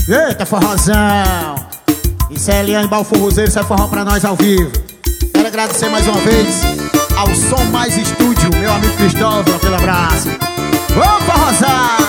Eita, forrozão! Isso é Eliane Balforrozeiro, isso é forró pra nós ao vivo. Quero agradecer mais uma vez ao Som Mais Estúdio, meu amigo Cristóvão, aquele abraço. Vamos forrozar!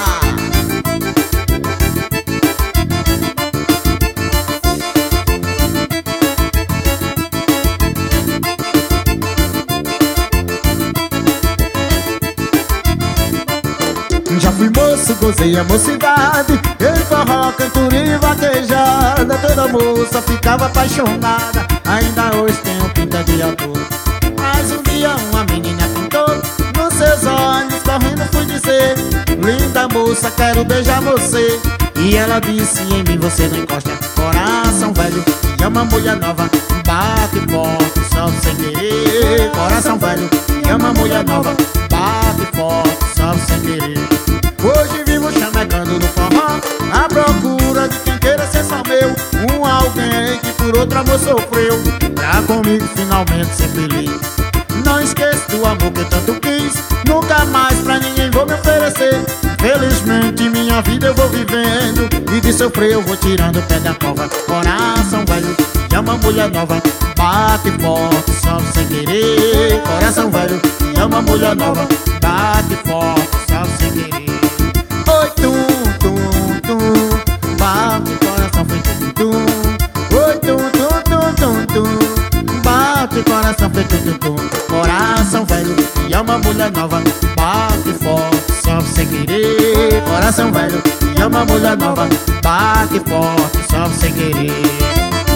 Já fui moço, gozei a mocidade, em forró, cantoria e vaquejada. Toda moça ficava apaixonada, ainda hoje tenho pinta de ator. Mas um dia uma menina pintou nos seus olhos, correndo fui dizer: linda moça, quero beijar você. E ela disse: em mim você não encosta. Coração velho que ama mulher nova, bate forte, só sem querer. Coração velho que ama mulher nova, bate forte, só sem querer. Hoje vivo chamegando no forró, à procura de quem queira ser só meu. Um alguém que por outro amor sofreu, pra comigo finalmente ser feliz. Não esqueço do amor que eu tanto quis, nunca mais pra ninguém vou me oferecer. Felizmente minha vida eu vou vivendo, e de sofrer eu vou tirando o pé da cova. Coração velho que ama mulher nova, bate forte, só sem querer. Coração velho que ama mulher nova, bate forte, só sem querer. Oi, tum, tum, tum, bate coração feito tum. Oi, tum, tum, tum, tum, tum, bate coração feito tum. Coração velho que ama mulher nova, bate forte, só sem querer. Coração velho que ama mulher nova, bate forte, só sem querer.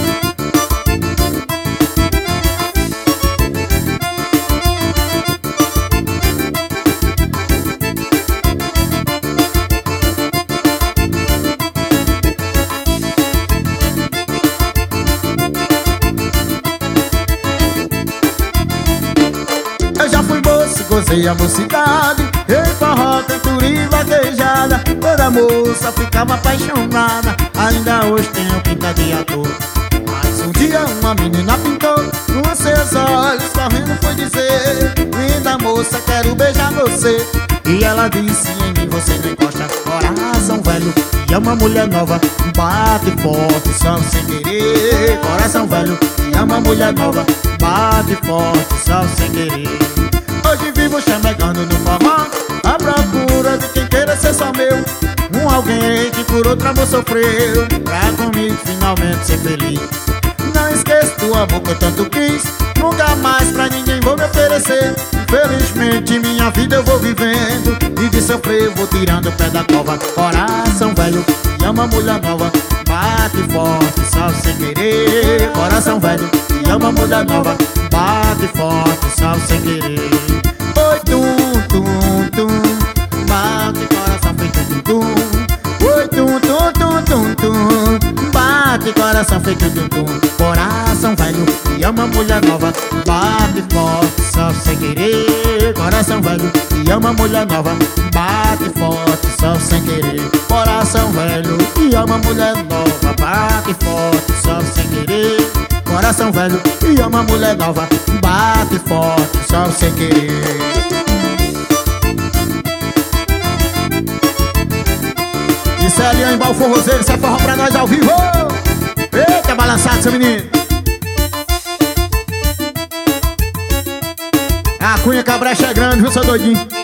Eu já fui moço, gozei a mocidade, em forró, cantoria e vaquejada. Toda moça ficava apaixonada, ainda hoje tenho pinta de ator. Mas um dia uma menina pintou nos seus olhos, correndo foi dizer: linda moça, quero beijar você. E ela disse: em mim você não encosta. Coração velho que ama mulher nova, bate forte, só sem querer. Coração velho que ama mulher nova, bate forte, só sem querer. Hoje vivo chamegando no forró, à procura de quem queira ser só meu. Um alguém que por outro amor sofreu, pra comigo finalmente ser feliz. Não esqueço do amor que eu tanto quis, nunca mais pra ninguém vou me oferecer. Infelizmente minha vida eu vou vivendo, e de sofrer eu vou tirando o pé da cova. Coração velho que ama mulher nova, bate forte, só sem querer. Coração velho que ama mulher nova, bate forte, só sem querer. Oi, tum, tum, tum, bate coração feito tum, tum. Oi, tum, tum, tum, tum, tum, bate coração feito tum, tum. Coração velho que ama mulher nova, bate forte, só sem querer. Coração velho que ama mulher nova, bate forte, só sem querer. Coração velho que ama mulher nova, bate forte, só sem querer. Coração velho que ama mulher nova, bate forte, só sem querer. Isso é Eliane Balforrozeiro, isso é forró pra nós ao vivo. Eita, balançado seu menino. A cunha que a brecha é grande, viu, seu doidinho?